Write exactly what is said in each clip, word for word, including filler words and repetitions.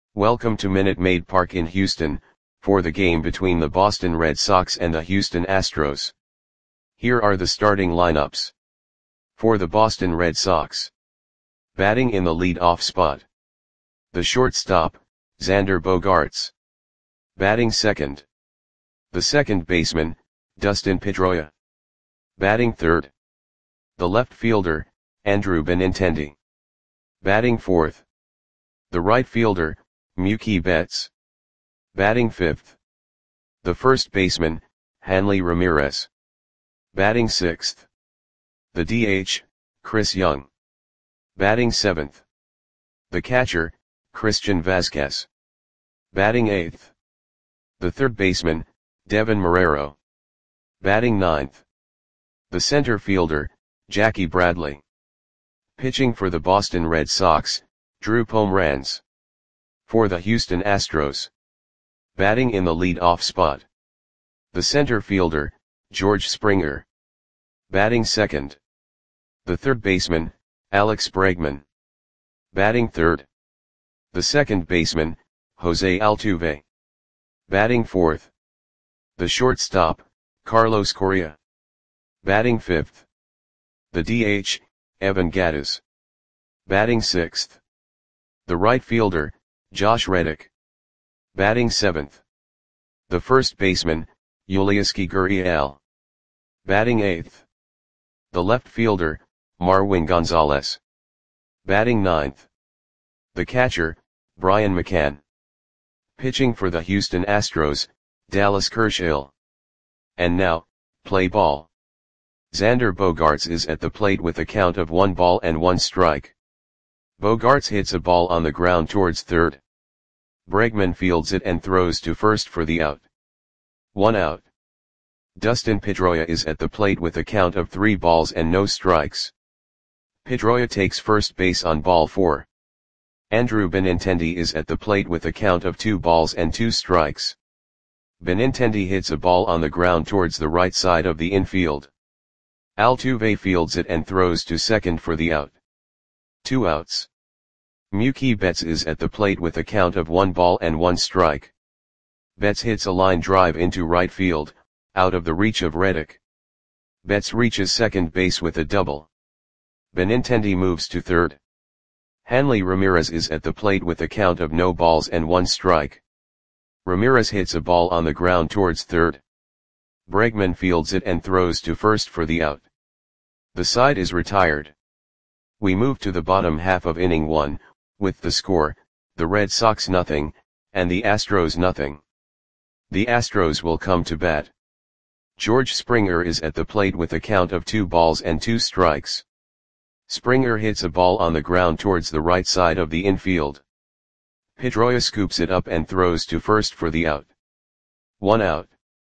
Welcome to Minute Maid Park in Houston, for the game between the Boston Red Sox and the Houston Astros. Here are the starting lineups. For the Boston Red Sox. Batting in the lead-off spot. The shortstop, Xander Bogaerts. Batting second. The second baseman, Dustin Pedroia. Batting third. The left fielder, Andrew Benintendi. Batting fourth. The right fielder, Mookie Betts. Batting fifth. The first baseman, Hanley Ramirez. Batting sixth. The D H, Chris Young. Batting seventh. The catcher, Christian Vazquez. Batting eighth. The third baseman, Deven Marrero. Batting ninth. The center fielder, Jackie Bradley. Pitching for the Boston Red Sox, Drew Pomeranz. For the Houston Astros. Batting in the lead-off spot. The center fielder, George Springer. Batting second. The third baseman, Alex Bregman. Batting third. The second baseman, Jose Altuve. Batting fourth. The shortstop, Carlos Correa. Batting fifth. The D H, Evan Gattis. Batting sixth. The right fielder, Josh Reddick. Batting seventh. The first baseman, Yulieski Gurriel. Batting eighth. The left fielder, Marwin Gonzalez. Batting ninth. The catcher, Brian McCann. Pitching for the Houston Astros, Dallas Kershaw. And now, play ball. Xander Bogaerts is at the plate with a count of one ball and one strike. Bogaerts hits a ball on the ground towards third. Bregman fields it and throws to first for the out. One out. Dustin Pedroia is at the plate with a count of three balls and no strikes. Pedroia takes first base on ball four. Andrew Benintendi is at the plate with a count of two balls and two strikes. Benintendi hits a ball on the ground towards the right side of the infield. Altuve fields it and throws to second for the out. Two outs. Mookie Betts is at the plate with a count of one ball and one strike. Betts hits a line drive into right field, out of the reach of Reddick. Betts reaches second base with a double. Benintendi moves to third. Hanley Ramirez is at the plate with a count of no balls and one strike. Ramirez hits a ball on the ground towards third. Bregman fields it and throws to first for the out. The side is retired. We move to the bottom half of inning one, with the score, the Red Sox nothing, and the Astros nothing. The Astros will come to bat. George Springer is at the plate with a count of two balls and two strikes. Springer hits a ball on the ground towards the right side of the infield. Pedroia scoops it up and throws to first for the out. One out.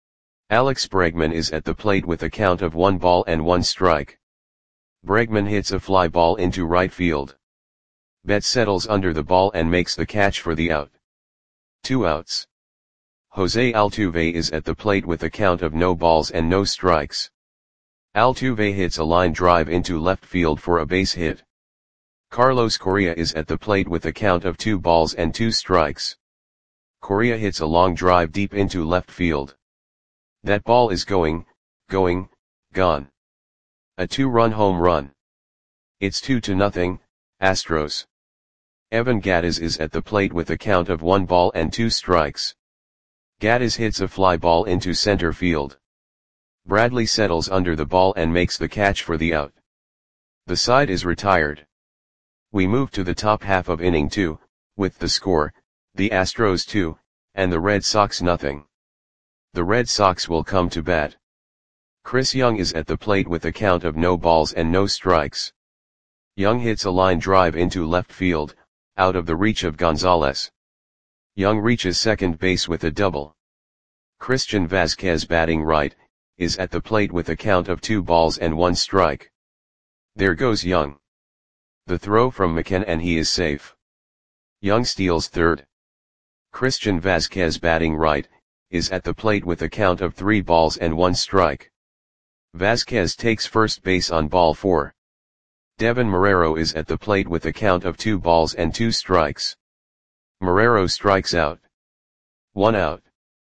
Alex Bregman is at the plate with a count of one ball and one strike. Bregman hits a fly ball into right field. Betts settles under the ball and makes the catch for the out. Two outs. Jose Altuve is at the plate with a count of no balls and no strikes. Altuve hits a line drive into left field for a base hit. Carlos Correa is at the plate with a count of two balls and two strikes. Correa hits a long drive deep into left field. That ball is going, going, gone. A two-run home run. It's two to nothing, Astros. Evan Gattis is at the plate with a count of one ball and two strikes. Gattis hits a fly ball into center field. Bradley settles under the ball and makes the catch for the out. The side is retired. We move to the top half of inning two, with the score, the Astros two, and the Red Sox nothing. The Red Sox will come to bat. Chris Young is at the plate with a count of no balls and no strikes. Young hits a line drive into left field, out of the reach of Gonzalez. Young reaches second base with a double. Christian Vazquez, batting right, is at the plate with a count of two balls and one strike. There goes Young. The throw from McCann and he is safe. Young steals third. Christian Vazquez, batting right, is at the plate with a count of three balls and one strike. Vazquez takes first base on ball four. Deven Marrero is at the plate with a count of two balls and two strikes. Marrero strikes out. One out.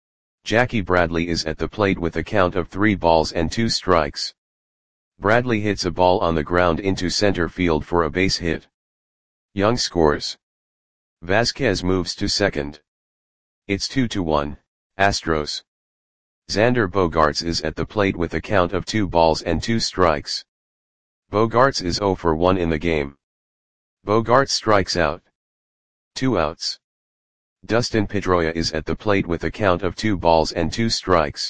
Jackie Bradley is at the plate with a count of three balls and two strikes. Bradley hits a ball on the ground into center field for a base hit. Young scores. Vasquez moves to second. It's two to one, Astros. Xander Bogaerts is at the plate with a count of two balls and two strikes. Bogaerts is zero for one in the game. Bogaerts strikes out. Two outs. Dustin Pedroia is at the plate with a count of two balls and two strikes.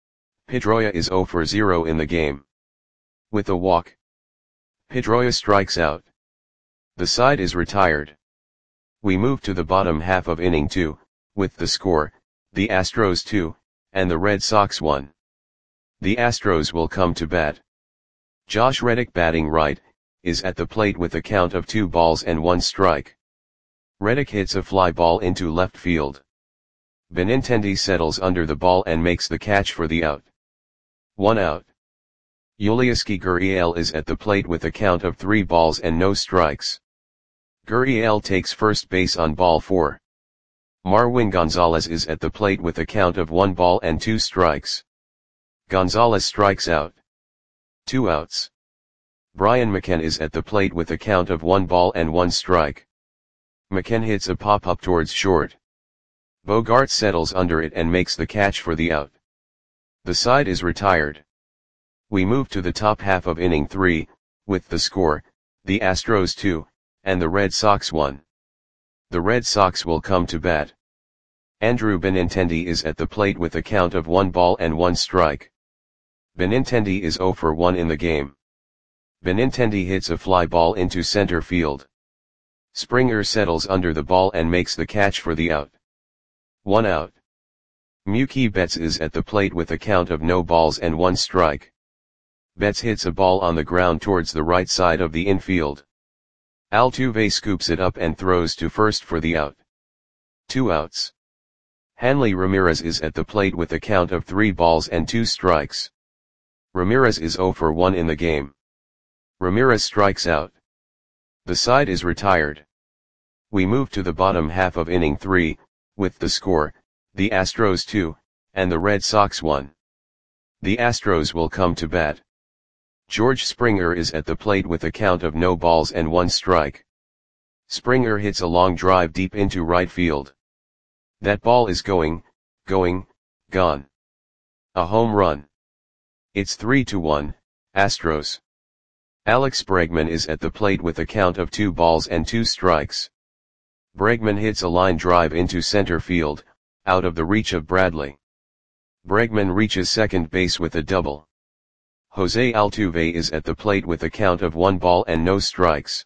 Pedroia is zero for zero in the game. With a walk, Pedroia strikes out. The side is retired. We move to the bottom half of inning two, with the score, the Astros two, and the Red Sox one. The Astros will come to bat. Josh Reddick, batting right, is at the plate with a count of two balls and one strike. Reddick hits a fly ball into left field. Benintendi settles under the ball and makes the catch for the out. One out. Yulieski Gurriel is at the plate with a count of three balls and no strikes. Gurriel takes first base on ball four. Marwin Gonzalez is at the plate with a count of one ball and two strikes. Gonzalez strikes out. Two outs. Brian McCann is at the plate with a count of one ball and one strike. McCann hits a pop-up towards short. Bogaerts settles under it and makes the catch for the out. The side is retired. We move to the top half of inning three, with the score, the Astros two, and the Red Sox one. The Red Sox will come to bat. Andrew Benintendi is at the plate with a count of one ball and one strike. Benintendi is zero for one in the game. Benintendi hits a fly ball into center field. Springer settles under the ball and makes the catch for the out. One out. Mookie Betts is at the plate with a count of no balls and one strike. Betts hits a ball on the ground towards the right side of the infield. Altuve scoops it up and throws to first for the out. Two outs. Hanley Ramirez is at the plate with a count of three balls and two strikes. Ramirez is zero for one in the game. Ramirez strikes out. The side is retired. We move to the bottom half of inning three, with the score, the Astros two, and the Red Sox one. The Astros will come to bat. George Springer is at the plate with a count of no balls and one strike. Springer hits a long drive deep into right field. That ball is going, going, gone. A home run. It's three to one, Astros. Alex Bregman is at the plate with a count of two balls and two strikes. Bregman hits a line drive into center field, out of the reach of Bradley. Bregman reaches second base with a double. Jose Altuve is at the plate with a count of one ball and no strikes.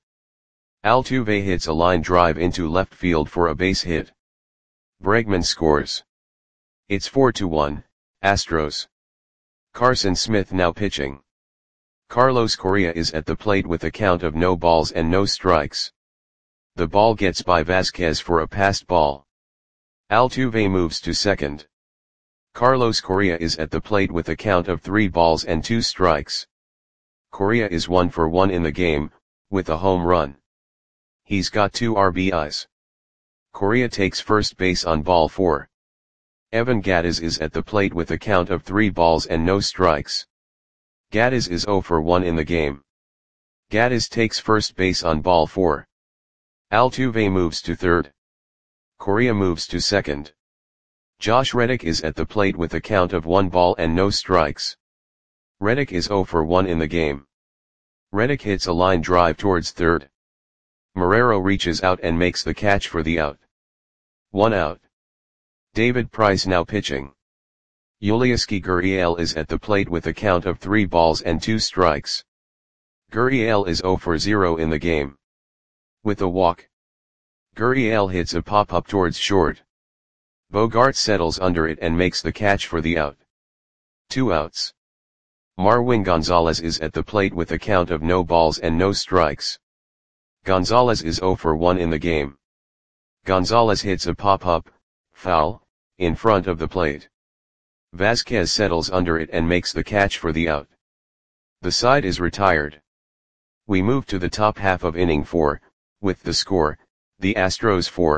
Altuve hits a line drive into left field for a base hit. Bregman scores. It's four to one, Astros. Carson Smith now pitching. Carlos Correa is at the plate with a count of no balls and no strikes. The ball gets by Vasquez for a passed ball. Altuve moves to second. Carlos Correa is at the plate with a count of three balls and two strikes. Correa is one for one in the game, with a home run. He's got two R B Is. Correa takes first base on ball four. Evan Gattis is at the plate with a count of three balls and no strikes. Gattis is zero for one in the game. Gattis takes first base on ball four. Altuve moves to third. Correa moves to second. Josh Reddick is at the plate with a count of one ball and no strikes. Reddick is zero for one in the game. Reddick hits a line drive towards third. Marrero reaches out and makes the catch for the out. One out. David Price now pitching. Yulieski Gurriel is at the plate with a count of three balls and two strikes. Gurriel is zero for zero in the game. With a walk, Gurriel hits a pop-up towards short. Bogaerts settles under it and makes the catch for the out. Two outs. Marwin Gonzalez is at the plate with a count of no balls and no strikes. Gonzalez is zero for one in the game. Gonzalez hits a pop-up, foul, in front of the plate. Vasquez settles under it and makes the catch for the out. The side is retired. We move to the top half of inning four, with the score, the Astros four,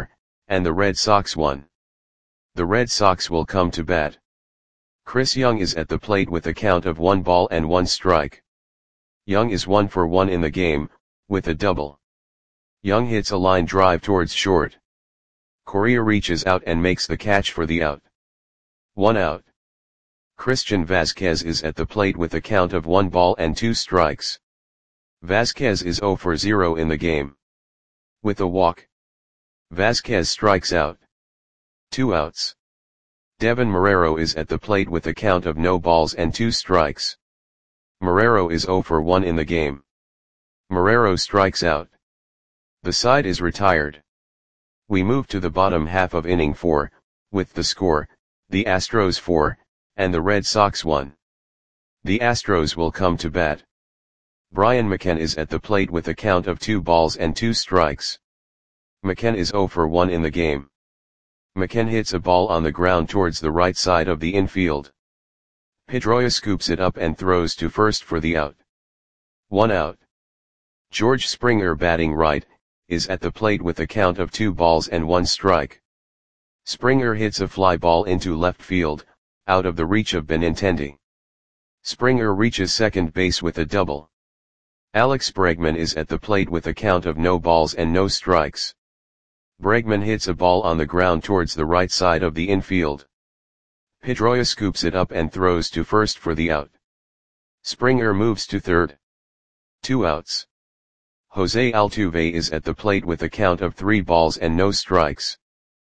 and the Red Sox one. The Red Sox will come to bat. Chris Young is at the plate with a count of one ball and one strike. Young is one for one in the game, with a double. Young hits a line drive towards short. Correa reaches out and makes the catch for the out. One out. Christian Vazquez is at the plate with a count of one ball and two strikes. Vazquez is zero for zero in the game. With a walk, Vazquez strikes out. Two outs. Devin Marrero is at the plate with a count of no balls and two strikes. Marrero is zero for one in the game. Marrero strikes out. The side is retired. We move to the bottom half of inning four, with the score, the Astros four, and the Red Sox one. The Astros will come to bat. Brian McCann is at the plate with a count of two balls and two strikes. McCann is zero for one in the game. McCann hits a ball on the ground towards the right side of the infield. Pedroia scoops it up and throws to first for the out. One out. George Springer, batting right, is at the plate with a count of two balls and one strike. Springer hits a fly ball into left field, out of the reach of Benintendi. Springer reaches second base with a double. Alex Bregman is at the plate with a count of no balls and no strikes. Bregman hits a ball on the ground towards the right side of the infield. Pedroia scoops it up and throws to first for the out. Springer moves to third. Two outs. Jose Altuve is at the plate with a count of three balls and no strikes.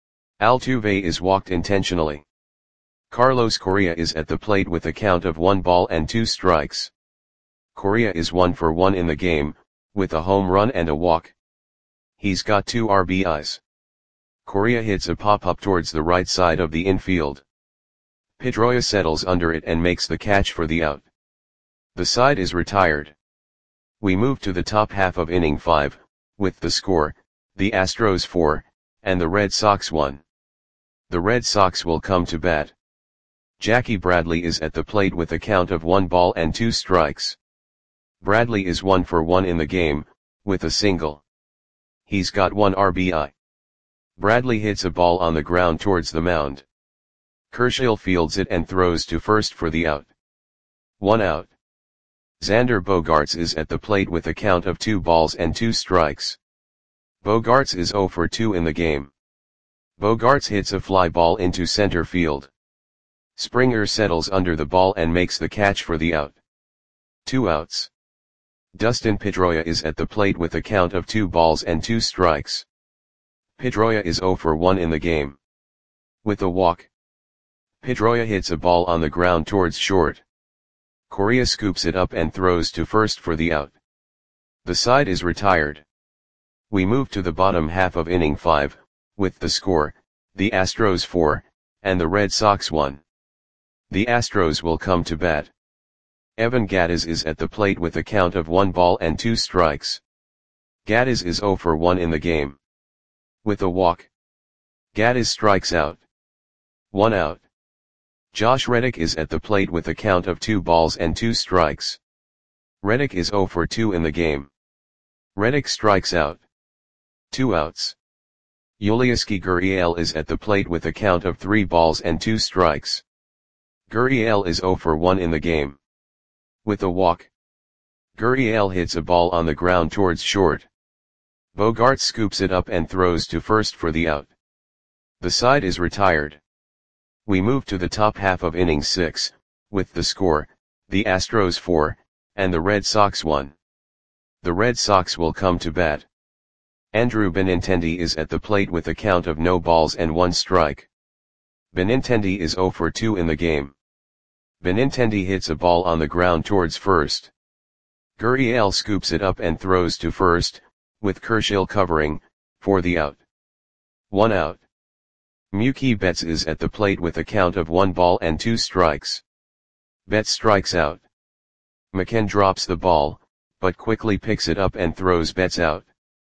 Altuve is walked intentionally. Carlos Correa is at the plate with a count of one ball and two strikes. Correa is one for one in the game, with a home run and a walk. He's got two R B Is. Correa hits a pop-up towards the right side of the infield. Pedroia settles under it and makes the catch for the out. The side is retired. We move to the top half of inning five, with the score, the Astros four, and the Red Sox one. The Red Sox will come to bat. Jackie Bradley is at the plate with a count of one ball and two strikes. Bradley is one for one in the game, with a single. He's got one R B I. Bradley hits a ball on the ground towards the mound. Kershaw fields it and throws to first for the out. One out. Xander Bogaerts is at the plate with a count of two balls and two strikes. Bogaerts is zero for two in the game. Bogaerts hits a fly ball into center field. Springer settles under the ball and makes the catch for the out. Two outs. Dustin Pedroia is at the plate with a count of two balls and two strikes. Pedroia is zero for one in the game. With a walk, Pedroia hits a ball on the ground towards short. Correa scoops it up and throws to first for the out. The side is retired. We move to the bottom half of inning five, with the score, the Astros four, and the Red Sox one. The Astros will come to bat. Evan Gattis is at the plate with a count of one ball and two strikes. Gattis is zero for one in the game. With a walk, Gattis strikes out. One out. Josh Reddick is at the plate with a count of two balls and two strikes. Reddick is zero for two in the game. Reddick strikes out. Two outs. Yulieski Gurriel is at the plate with a count of three balls and two strikes. Gurriel is zero for one in the game. With a walk, Gurriel hits a ball on the ground towards short. Bogaerts scoops it up and throws to first for the out. The side is retired. We move to the top half of inning six, with the score, the Astros four, and the Red Sox one. The Red Sox will come to bat. Andrew Benintendi is at the plate with a count of no balls and one strike. Benintendi is zero for two in the game. Benintendi hits a ball on the ground towards first. Gurriel scoops it up and throws to first, with Kershaw covering, for the out. One out. Mookie Betts is at the plate with a count of one ball and two strikes. Betts strikes out. McCann drops the ball, but quickly picks it up and throws Betts out.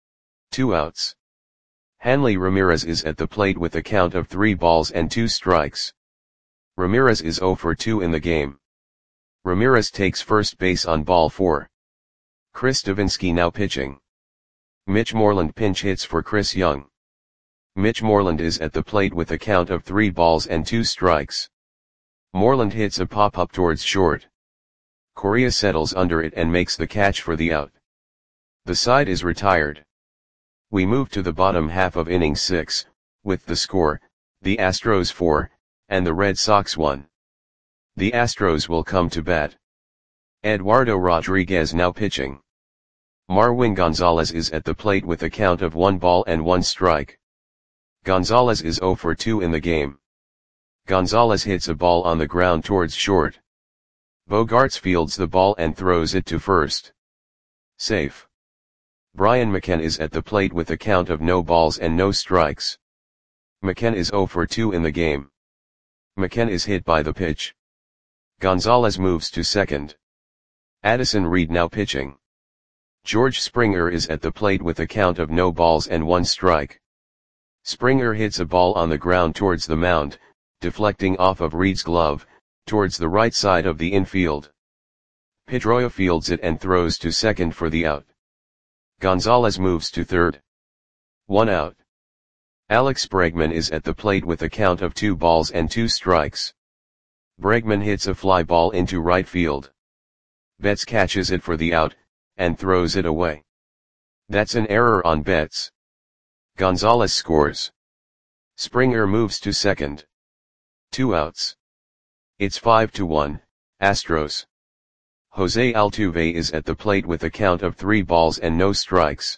Two outs. Hanley Ramirez is at the plate with a count of three balls and two strikes. Ramirez is zero for two in the game. Ramirez takes first base on ball four. Chris Davinsky now pitching. Mitch Moreland pinch hits for Chris Young. Mitch Moreland is at the plate with a count of three balls and two strikes. Moreland hits a pop-up towards short. Correa settles under it and makes the catch for the out. The side is retired. We move to the bottom half of inning six, with the score, the Astros four, and the Red Sox one. The Astros will come to bat. Eduardo Rodriguez now pitching. Marwin Gonzalez is at the plate with a count of one ball and one strike. Gonzalez is oh for two in the game. Gonzalez hits a ball on the ground towards short. Bogaerts fields the ball and throws it to first. Safe. Brian McCann is at the plate with a count of no balls and no strikes. McCann is oh for two in the game. McCann is hit by the pitch. Gonzalez moves to second. Addison Reed now pitching. George Springer is at the plate with a count of no balls and one strike. Springer hits a ball on the ground towards the mound, deflecting off of Reed's glove, towards the right side of the infield. Pedroia fields it and throws to second for the out. Gonzalez moves to third. One out. Alex Bregman is at the plate with a count of two balls and two strikes. Bregman hits a fly ball into right field. Betts catches it for the out, and throws it away. That's an error on Betts. Gonzalez scores. Springer moves to second. Two outs. It's five to one, Astros. Jose Altuve is at the plate with a count of three balls and no strikes.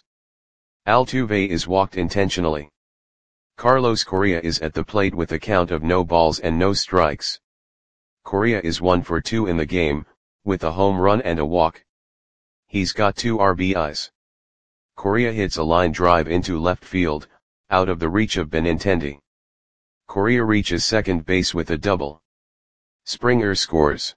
Altuve is walked intentionally. Carlos Correa is at the plate with a count of no balls and no strikes. Correa is one for two in the game, with a home run and a walk. He's got two R B Is. Correa hits a line drive into left field, out of the reach of Benintendi. Correa reaches second base with a double. Springer scores.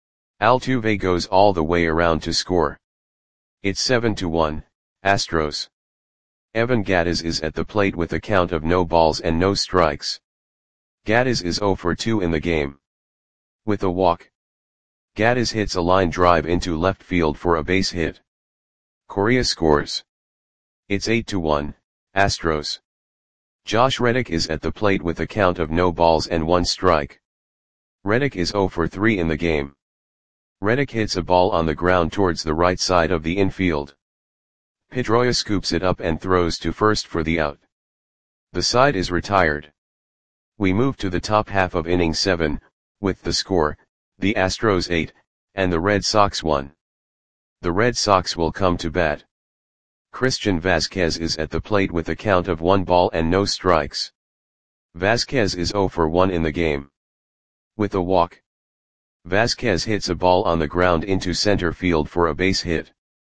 Altuve goes all the way around to score. It's seven to one, Astros. Evan Gattis is at the plate with a count of no balls and no strikes. Gattis is oh for two in the game. With a walk. Gattis hits a line drive into left field for a base hit. Correa scores. It's eight to one, Astros. Josh Reddick is at the plate with a count of no balls and one strike. Reddick is oh for three in the game. Reddick hits a ball on the ground towards the right side of the infield. Pedroia scoops it up and throws to first for the out. The side is retired. We move to the top half of inning seven, with the score, the Astros eight, and the Red Sox one. The Red Sox will come to bat. Christian Vazquez is at the plate with a count of one ball and no strikes. Vazquez is oh for one in the game. With a walk. Vazquez hits a ball on the ground into center field for a base hit.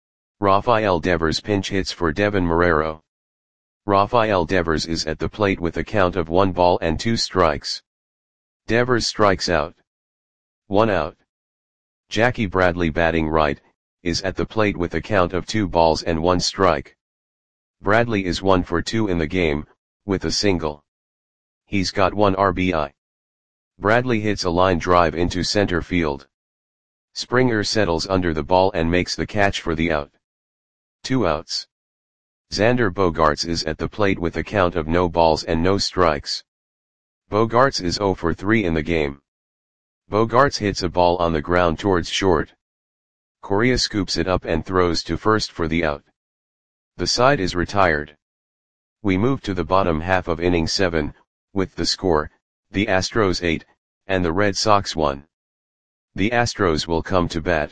Rafael Devers pinch hits for Devin Marrero. Rafael Devers is at the plate with a count of one ball and two strikes. Devers strikes out. One out. Jackie Bradley batting right, is at the plate with a count of two balls and one strike. Bradley is one for two in the game, with a single. He's got one R B I. Bradley hits a line drive into center field. Springer settles under the ball and makes the catch for the out. Two outs. Xander Bogaerts is at the plate with a count of no balls and no strikes. Bogaerts is oh for three in the game. Bogaerts hits a ball on the ground towards short. Correa scoops it up and throws to first for the out. The side is retired. We move to the bottom half of inning seven, with the score, the Astros eight, and the Red Sox one. The Astros will come to bat.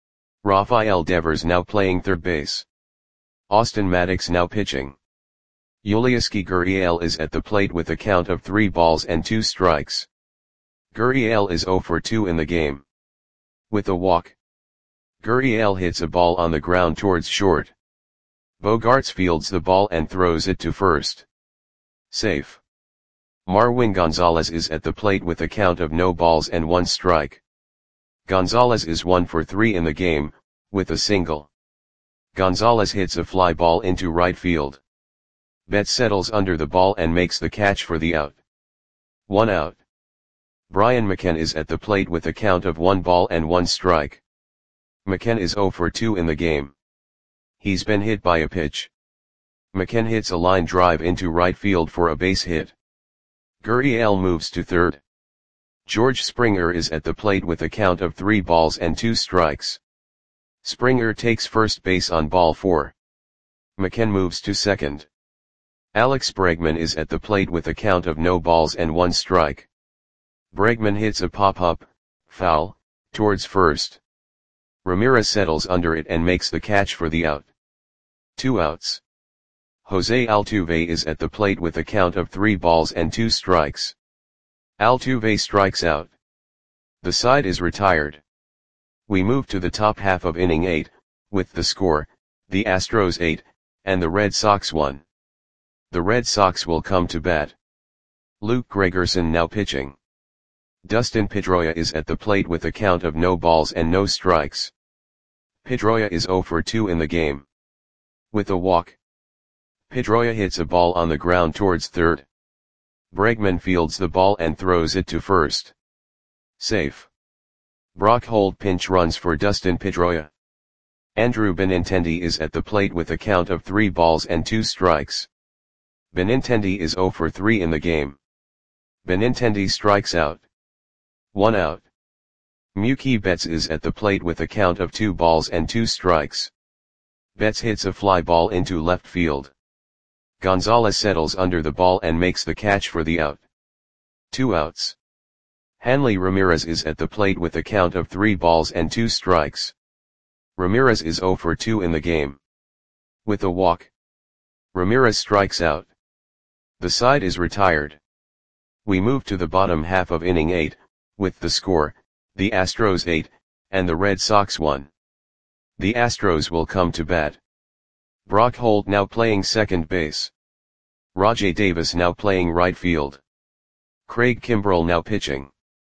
Rafael Devers now playing third base. Austin Maddox now pitching. Yulieski Gurriel is at the plate with a count of three balls and two strikes. Gurriel is oh for two in the game. With a walk. Gurriel hits a ball on the ground towards short. Bogaerts fields the ball and throws it to first. Safe. Marwin Gonzalez is at the plate with a count of no balls and one strike. Gonzalez is one for three in the game, with a single. Gonzalez hits a fly ball into right field. Betts settles under the ball and makes the catch for the out. One out. Brian McCann is at the plate with a count of one ball and one strike. McCann is oh for two in the game. He's been hit by a pitch. McKenna hits a line drive into right field for a base hit. Gurriel moves to third. George Springer is at the plate with a count of three balls and two strikes. Springer takes first base on ball four. McKenna moves to second. Alex Bregman is at the plate with a count of no balls and one strike. Bregman hits a pop-up, foul, towards first. Ramirez settles under it and makes the catch for the out. Two outs. Jose Altuve is at the plate with a count of three balls and two strikes. Altuve strikes out. The side is retired. We move to the top half of inning eight, with the score, the Astros eight, and the Red Sox one. The Red Sox will come to bat. Luke Gregerson now pitching. Dustin Pedroia is at the plate with a count of no balls and no strikes. Pedroia is zero for two in the game. With a walk. Pedroia hits a ball on the ground towards third. Bregman fields the ball and throws it to first. Safe. Brock Holt pinch runs for Dustin Pedroia. Andrew Benintendi is at the plate with a count of three balls and two strikes. Benintendi is zero for three in the game. Benintendi strikes out. One out. Mookie Betts is at the plate with a count of two balls and two strikes. Betts hits a fly ball into left field. Gonzalez settles under the ball and makes the catch for the out. Two outs. Hanley Ramirez is at the plate with a count of three balls and two strikes. Ramirez is zero for two in the game. With a walk. Ramirez strikes out. The side is retired. We move to the bottom half of inning eight, with the score, the Astros eight, and the Red Sox one. The Astros will come to bat. Brock Holt now playing second base. Rajai Davis now playing right field. Craig Kimbrell now pitching.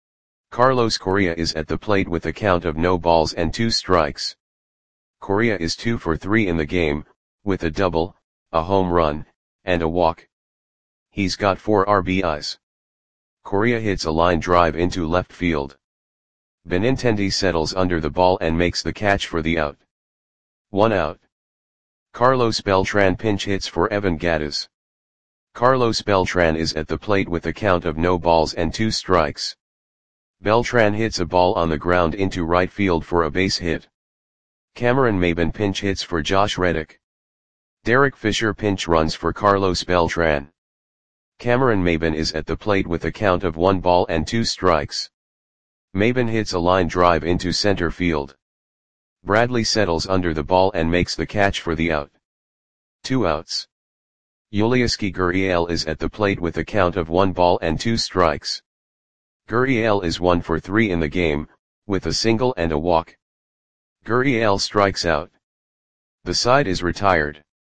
Carlos Correa is at the plate with a count of no balls and two strikes. Correa is two for three in the game, with a double, a home run, and a walk. He's got four R B Is. Correa hits a line drive into left field. Benintendi settles under the ball and makes the catch for the out. One out. Carlos Beltran pinch hits for Evan Gattis. Carlos Beltran is at the plate with a count of no balls and two strikes. Beltran hits a ball on the ground into right field for a base hit. Cameron Maybin pinch hits for Josh Reddick. Derek Fisher pinch runs for Carlos Beltran. Cameron Maybin is at the plate with a count of one ball and two strikes. Maybin hits a line drive into center field. Bradley settles under the ball and makes the catch for the out. Two outs. Yulieski Gurriel is at the plate with a count of one ball and two strikes. Gurriel is one for three in the game, with a single and a walk. Gurriel strikes out. The side is retired.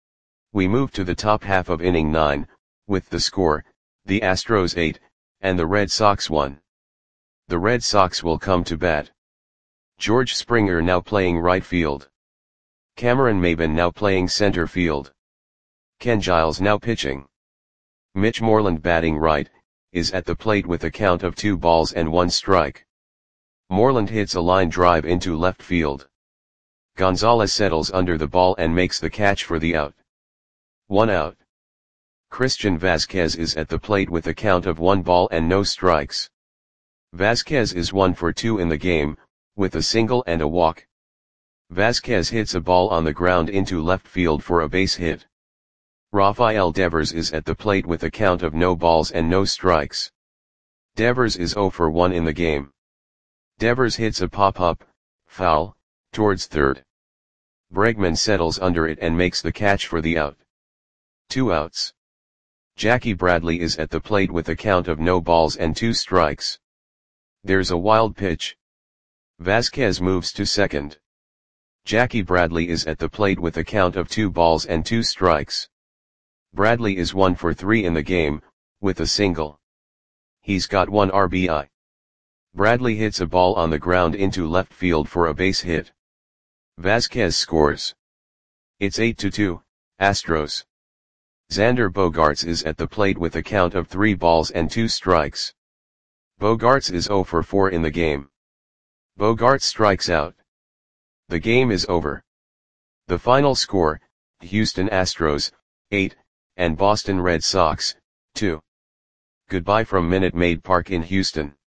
We move to the top half of inning nine, with the score, the Astros eight, and the Red Sox one. The Red Sox will come to bat. George Springer now playing right field. Cameron Maybin now playing center field. Ken Giles now pitching. Mitch Moreland batting right, is at the plate with a count of two balls and one strike. Moreland hits a line drive into left field. Gonzalez settles under the ball and makes the catch for the out. One out. Christian Vasquez is at the plate with a count of one ball and no strikes. Vasquez is one for two in the game, with a single and a walk. Vasquez hits a ball on the ground into left field for a base hit. Rafael Devers is at the plate with a count of no balls and no strikes. Devers is zero for one in the game. Devers hits a pop-up, foul, towards third. Bregman settles under it and makes the catch for the out. Two outs. Jackie Bradley is at the plate with a count of no balls and two strikes. There's a wild pitch. Vasquez moves to second. Jackie Bradley is at the plate with a count of two balls and two strikes. Bradley is one for three in the game, with a single. He's got one R B I. Bradley hits a ball on the ground into left field for a base hit. Vasquez scores. It's eight to two, Astros. Xander Bogaerts is at the plate with a count of three balls and two strikes. Bogaerts is zero for four in the game. Bogaerts strikes out. The game is over. The final score, Houston Astros, eight, and Boston Red Sox, two. Goodbye from Minute Maid Park in Houston.